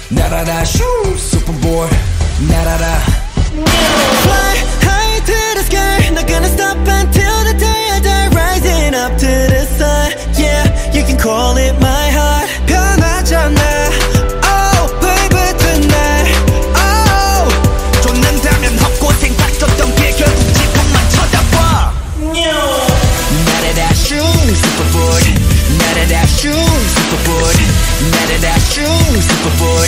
날아라 슈 superboard 날아라 Fly high to the sky, not gonna stop until the day I die. Rising up to the sun, yeah, you can call it my heart. 변하잖아, oh baby tonight, oh. 쫓는다면 헛고생 닥쳤던 길 결국 지금만 쳐다봐. 날아라 슈 superboard, 날아라 슈 superboard, 날아라 슈 superboard.